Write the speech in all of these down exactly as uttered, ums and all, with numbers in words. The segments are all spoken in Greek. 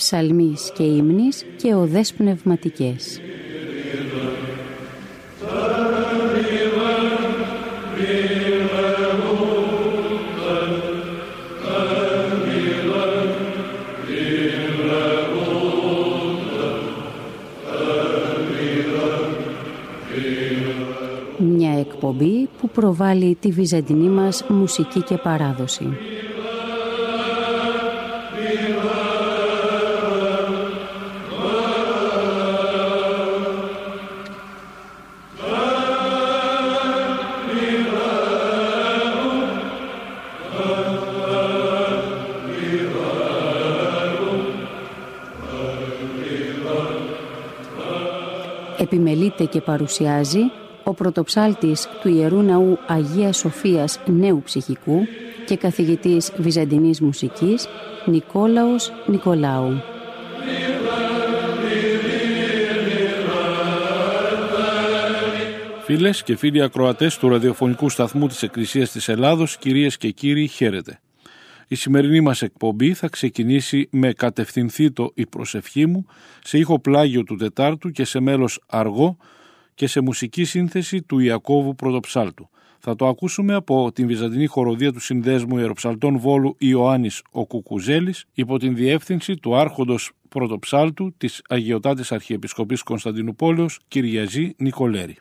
ψαλμής και ύμνης και οδές πνευματικές. Μια εκπομπή που προβάλλει τη βυζαντινή μας μουσική και παράδοση. Επιμελείται και παρουσιάζει ο πρωτοψάλτης του Ιερού Ναού Αγίας Σοφίας Νέου Ψυχικού και καθηγητής βυζαντινής μουσικής Νικόλαος Νικολάου. Φίλες και φίλοι ακροατές του ραδιοφωνικού σταθμού της Εκκλησίας της Ελλάδος, κυρίες και κύριοι, χαίρετε. Η σημερινή μας εκπομπή θα ξεκινήσει με «Κατευθυνθήτω η προσευχή μου» σε ήχο πλάγιο του Τετάρτου και σε μέλος αργό και σε μουσική σύνθεση του Ιακώβου Πρωτοψάλτου. Θα το ακούσουμε από την Βυζαντινή Χοροδία του Συνδέσμου Ιεροψαλτών Βόλου Ιωάννης ο Κουκουζέλης υπό την διεύθυνση του Άρχοντος Πρωτοψάλτου της Αγιωτάτης Αρχιεπισκοπής Κωνσταντινουπόλεως Κυριαζή Νικολέρη.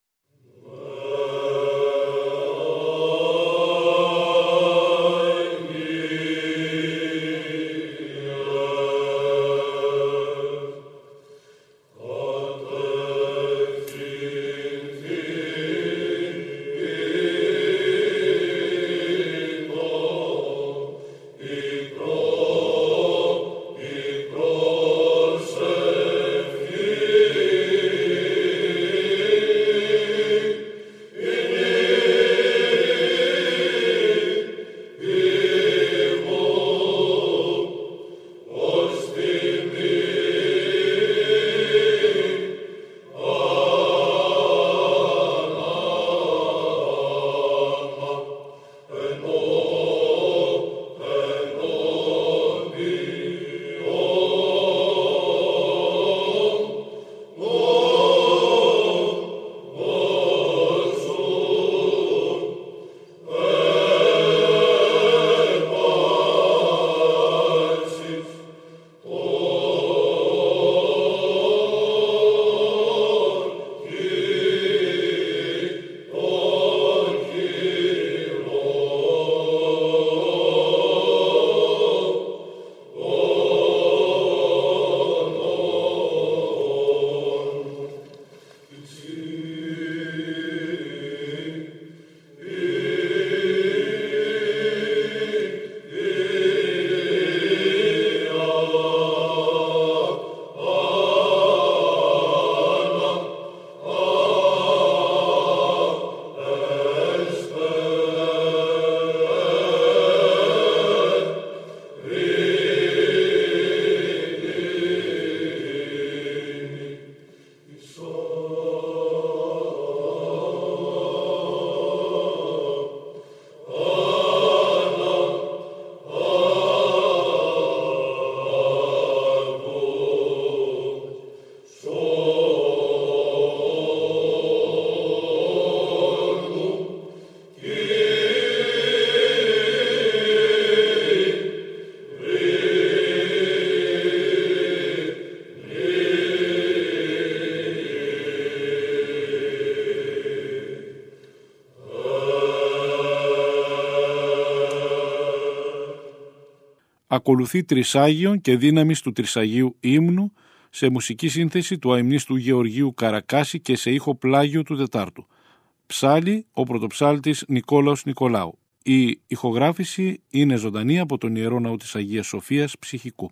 Ακολουθεί τρισάγιον και δύναμης του τρισαγίου ύμνου σε μουσική σύνθεση του αημνίστου Γεωργίου Καρακάση και σε ήχο πλάγιο του Τετάρτου. Ψάλλει ο πρωτοψάλτης Νικόλαος Νικολάου. Η ηχογράφηση είναι ζωντανή από τον Ιερό Ναό της Αγίας Σοφίας Ψυχικού.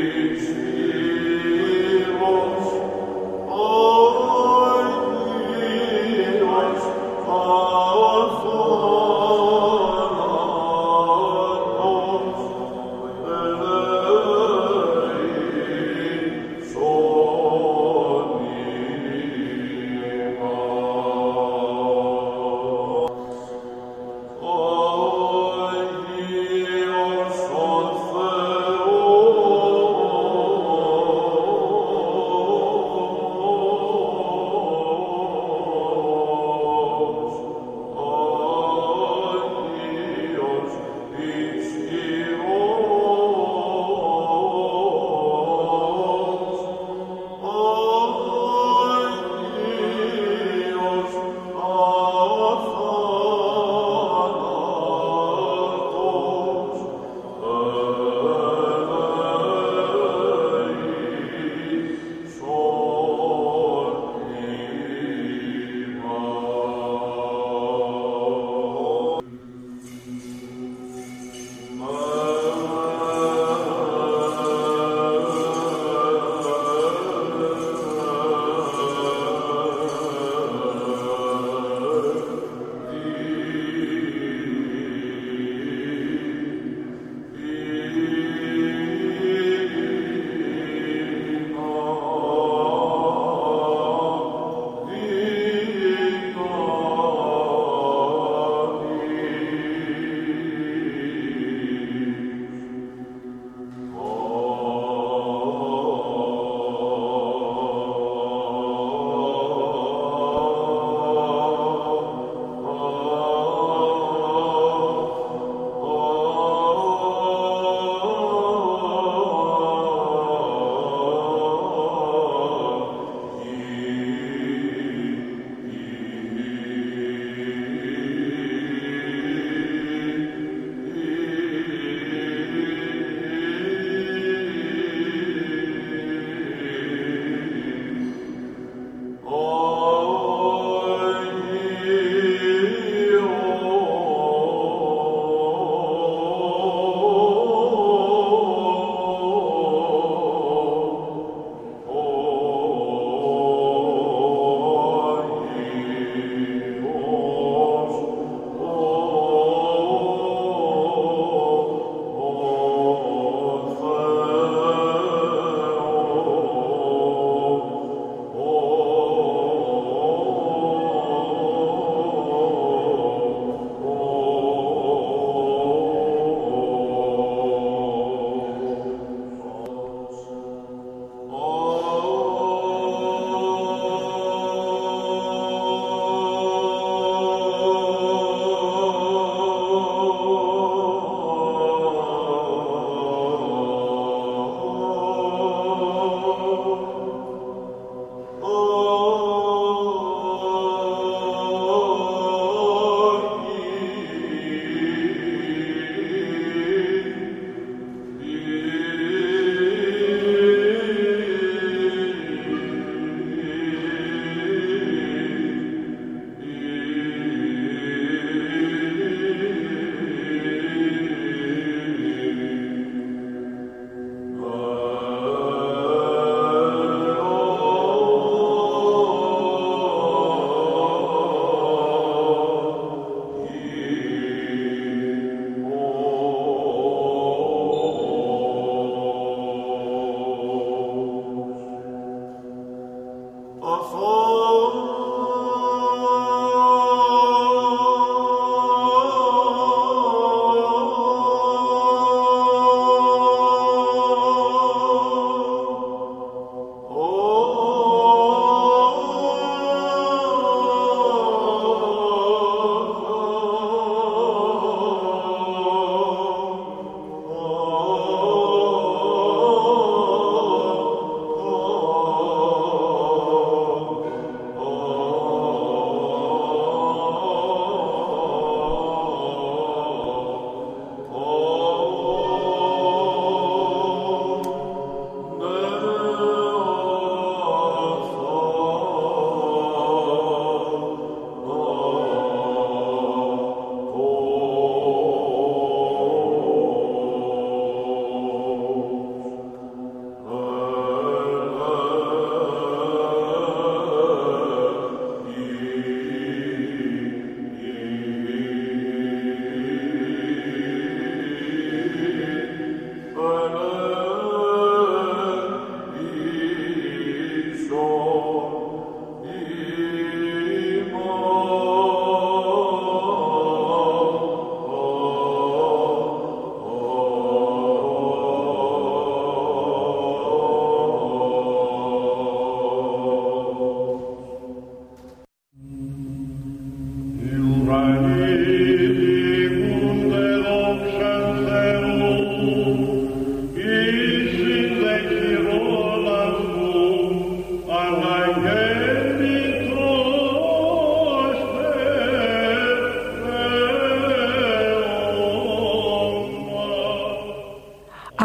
Oh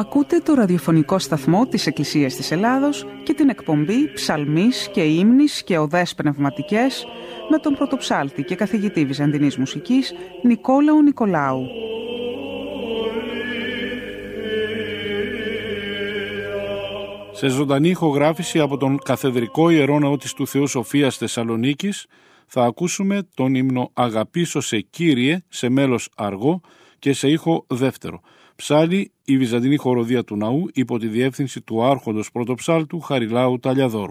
Ακούτε το ραδιοφωνικό σταθμό της Εκκλησίας της Ελλάδος και την εκπομπή «Ψαλμής και ύμνης και οδές πνευματικές» με τον πρωτοψάλτη και καθηγητή βυζαντινής μουσικής Νικόλαο Νικολάου. Σε ζωντανή ηχογράφηση από τον Καθεδρικό Ιερό Ναό της του Θεού Σοφίας Θεσσαλονίκης θα ακούσουμε τον ύμνο «Αγαπήσω σε Κύριε» σε μέλος αργό και σε ήχο δεύτερο. Ψάλλει η Βυζαντινή Χοροδία του Ναού υπό τη διεύθυνση του Άρχοντος Πρωτοψάλτου Χαριλάου Ταλιαδόρου.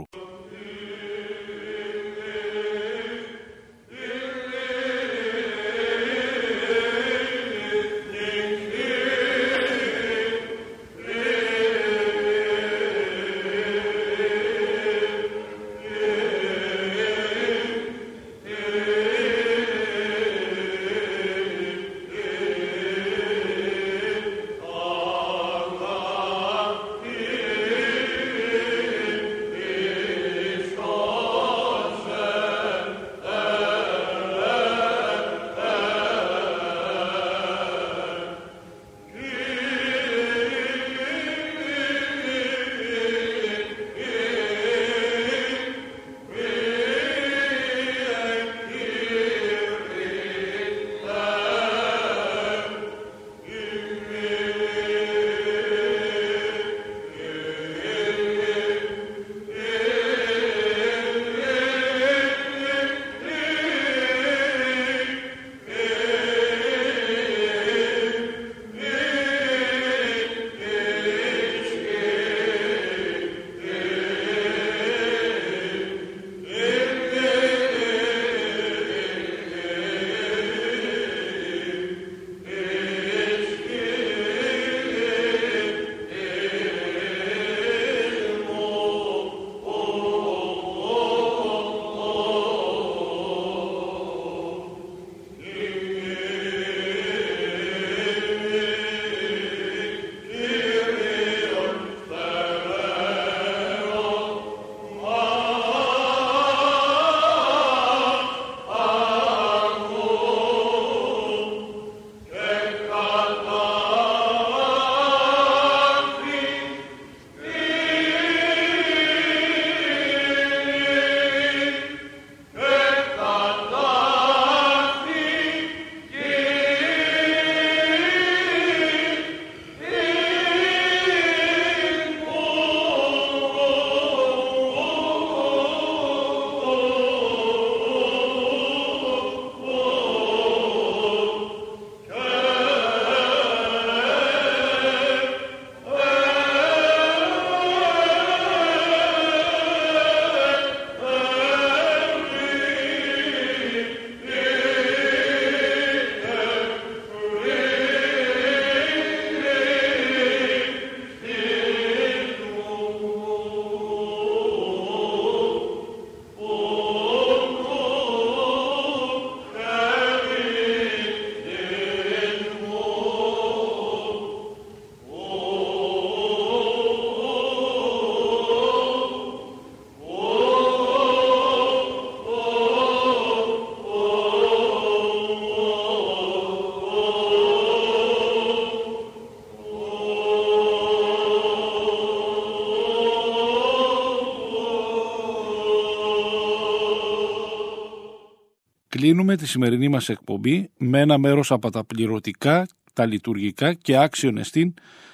Κλείνουμε τη σημερινή μας εκπομπή με ένα μέρος από τα πληρωτικά, τα λειτουργικά και άξιον εστίν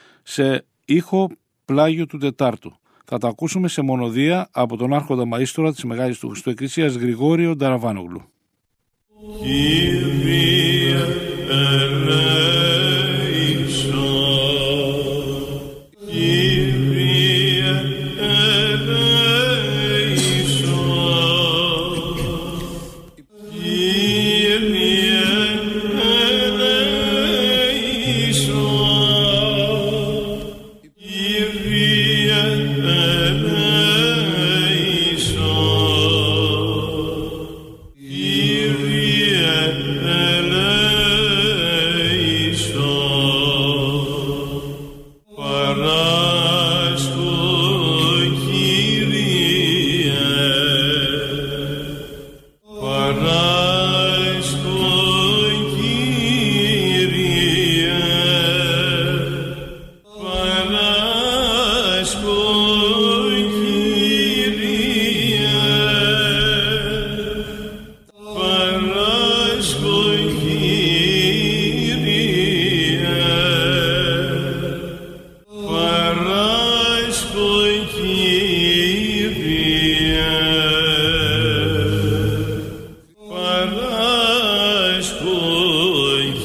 σε ήχο πλάγιο του Τετάρτου. Θα τα ακούσουμε σε μονοδία από τον Άρχοντα Μαΐστορα της Μεγάλης του Χριστού Εκκλησίας Γρηγόριο Νταραβάνογλου. Kyrie eleison.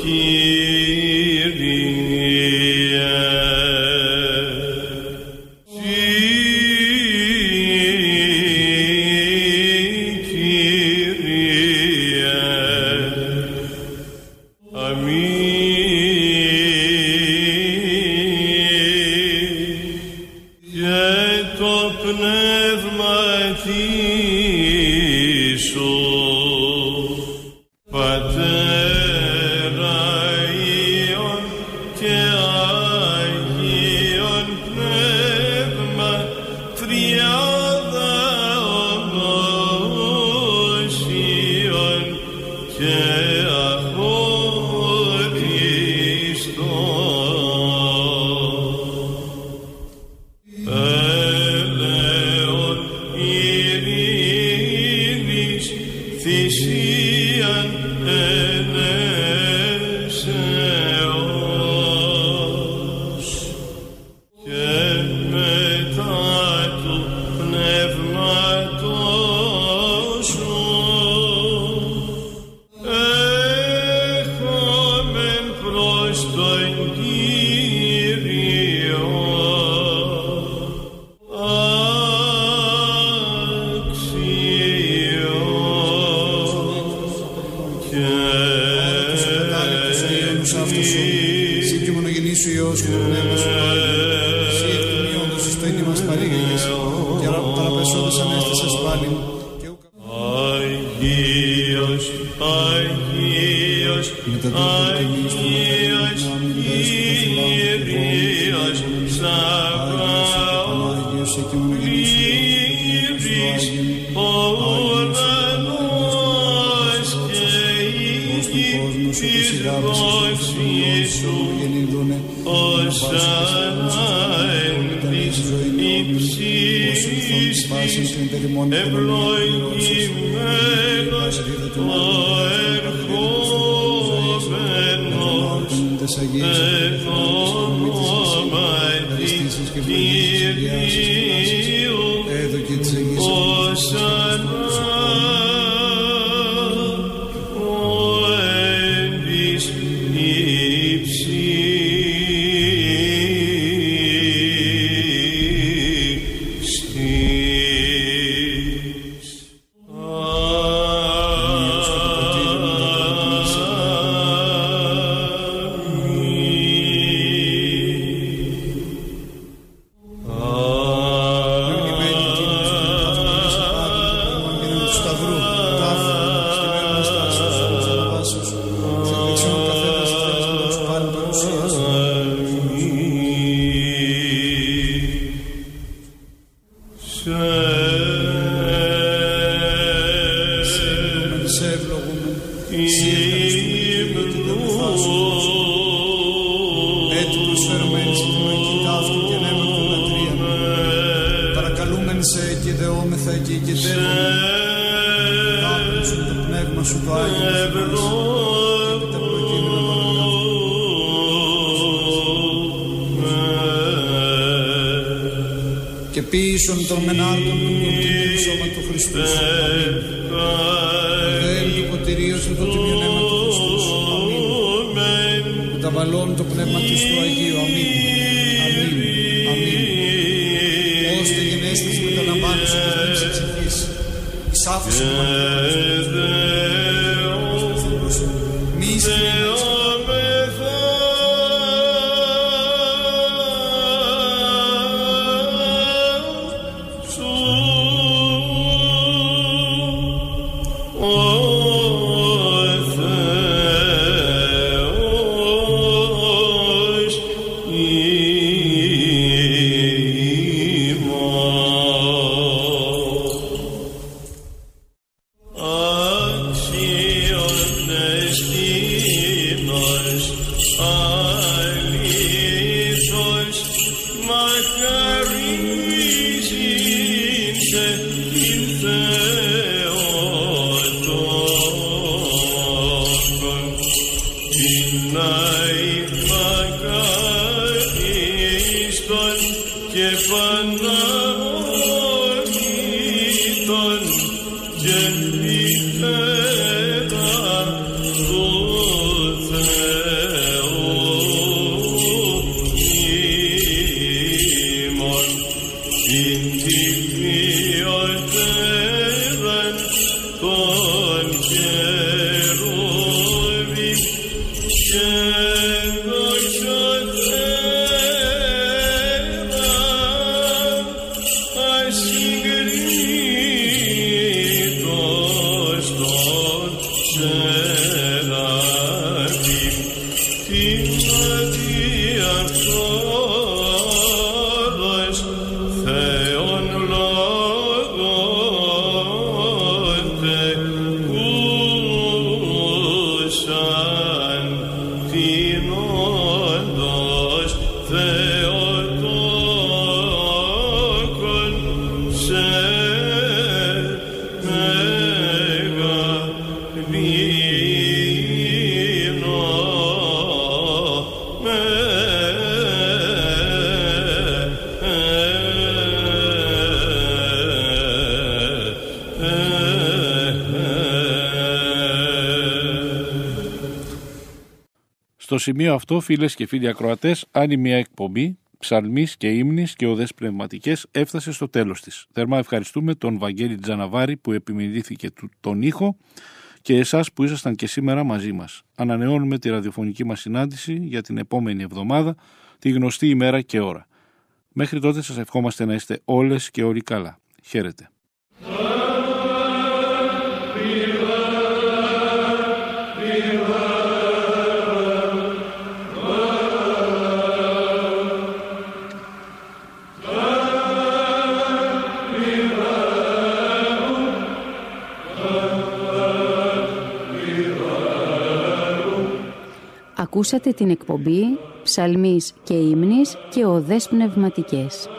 Και ποιήσον των μενάρτων του νοτιμίου σώμα του Χριστού. Δεν του ποτηρίου του τιμιον αίμα του Χριστού. Αμήν. Μεταβαλών το πνεύμα της του Αγίου. Αμήν. Αμήν. Αμήν. Ώστε γενέστης με τα λαμβάνους και της εξεχής. Εις άφησον του Αγίου. Μη εισχυνείς. και μη πέρα του Θεού. Στο σημείο αυτό, φίλες και φίλοι ακροατές, άλλη μια εκπομπή ψαλμής και ύμνης και οδές πνευματικές έφτασε στο τέλος της. Θερμά ευχαριστούμε τον Βαγγέλη Τζαναβάρη που επιμελήθηκε τον ήχο και εσάς που ήσασταν και σήμερα μαζί μας. Ανανεώνουμε τη ραδιοφωνική μας συνάντηση για την επόμενη εβδομάδα, τη γνωστή ημέρα και ώρα. Μέχρι τότε σας ευχόμαστε να είστε όλες και όλοι καλά. Χαίρετε. Ακούσατε την εκπομπή «Ψαλμής και ύμνης και οδές πνευματικές».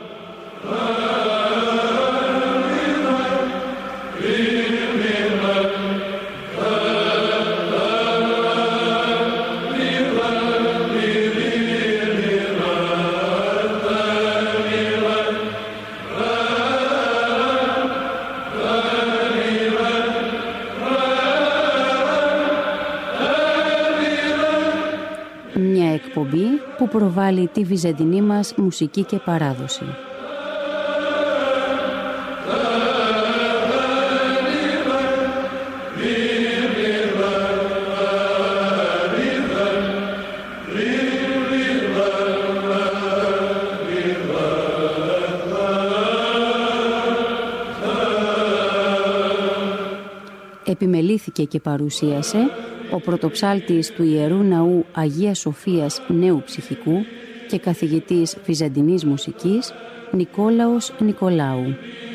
Εκπομπή που προβάλλει τη βυζαντινή μας μουσική και παράδοση. Επιμελήθηκε και παρουσίασε ο πρωτοψάλτης του Ιερού Ναού Αγίας Σοφίας Νέου Ψυχικού και καθηγητής βυζαντινής μουσικής Νικόλαος Νικολάου.